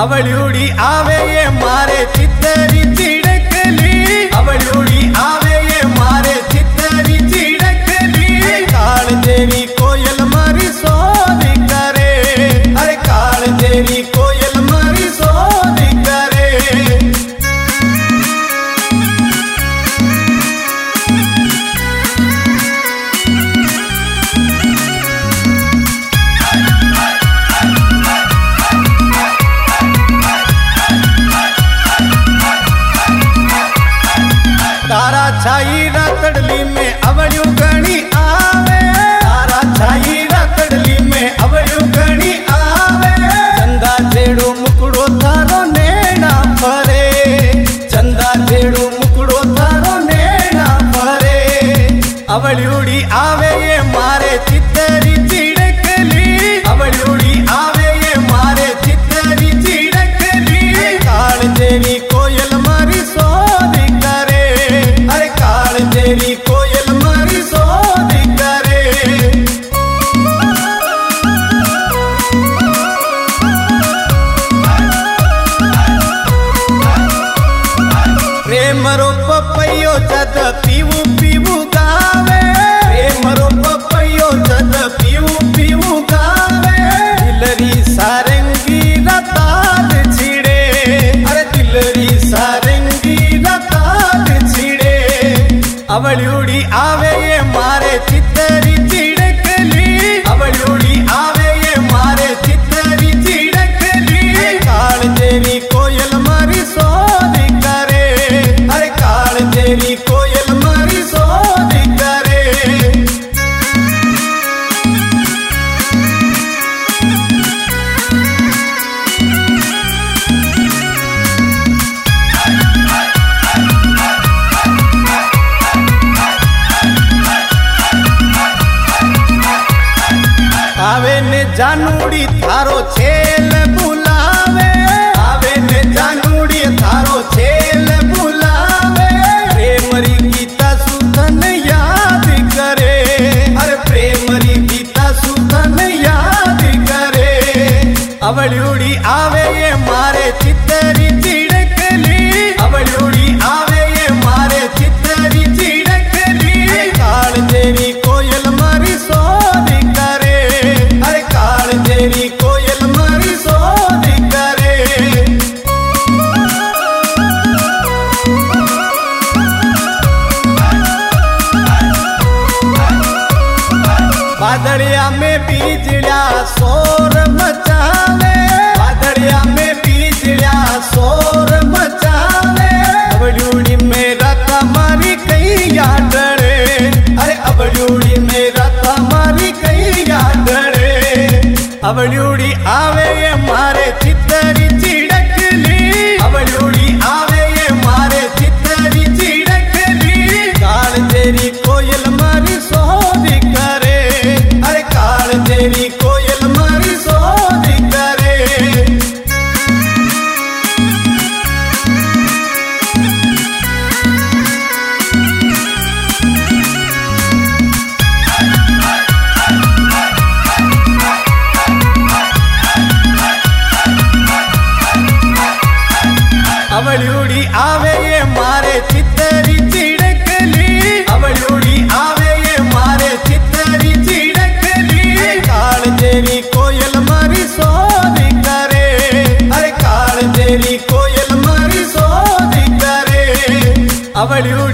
अवळ्यूड़ी आवे ये मारे चित्तरी चिड़कली, अवळ्यूड़ी आवे ये मारे चित्तरी चिड़कली। काल जेरी कोयल मारी सोद करे, अरे काल जेरी कोयल मारी सोद करे। तारा छाई रातड़ली में अवळ्यू घणी आवे, तारा छाई रातड़ली में अवळ्यू घणी आवे। चंदा जेड़ो मुकड़ो थारो नेणा फरे, चंदा जेड़ो मुकड़ो थारो नेणा फरे। अवळ्यूड़ी आवे ये मारे चित्तरी चिड़कली, अवळ्यूड़ी आवे ये मारे चित्तरी चिड़कली। काल जेरी कोयल मारी सोद करे, अरे काल जेरी कोयल मारी सोद करे। प्रेम रो पपैयो जद पीवू पीवू गावे, प्रेम रो पपैयो जद पीवू पीवू गावे। दिलरी सारंगी रताद छिड़े, अरे दिलरी सारंगी रताद छिड़े। अवळ्यूड़ी आवे ये मारे चित्तरी चिड़कली, अवळ्यूड़ी आवे ये मारे चित्तरी चिड़कली। काल जेरी कोयल मारी सोद करे, अरे काल जेरी कोयल मारी सोद करे। आवे ने जानूड़ी थारो छेल बुलावे, आवे ने जानूड़ी थारो छेल बुलावे। प्रेमरी गीता सुधन याद करे, अरे प्रेमरी गीता सुधन याद करे। अवळ्यूड़ी आवे ये मारे चित्तरी चिड़कली, अवळ्यूड़ी आवे ये मारे चित्तरी चिड़कली। काल जेरी कोयल मारी सोद करे, अरे काल जेरी कोयल मारी सोद करे। बादलिया में बीजलिया शोर मचावे, बादलिया में बीजलिया शोर मचावे। अवळ्यूड़ी में रता मारी कैया डरे, अरे अवळ्यूड़ी में रता मारी कैया डरे। अवळ्यूड़ी आवे ये मारे चित्तरी चिड़कली, अवळ्यूड़ी आवे ये मारे चित्तरी चिड़कली। काल जेरी कोयल मारी सोद करे, अरे काल जेरी कोयल मारी सोद करे। अवळ्यूड़ी आवे ये मारे चित्तरी चिड़कली, अवळ्यूड़ी आवे ये मारे चित्तरी चिड़कली। काल जेरी कोयल मारी सोद करे, अरे काल जेरी कोयल मारी सोद करे। अवळ्यूड़ी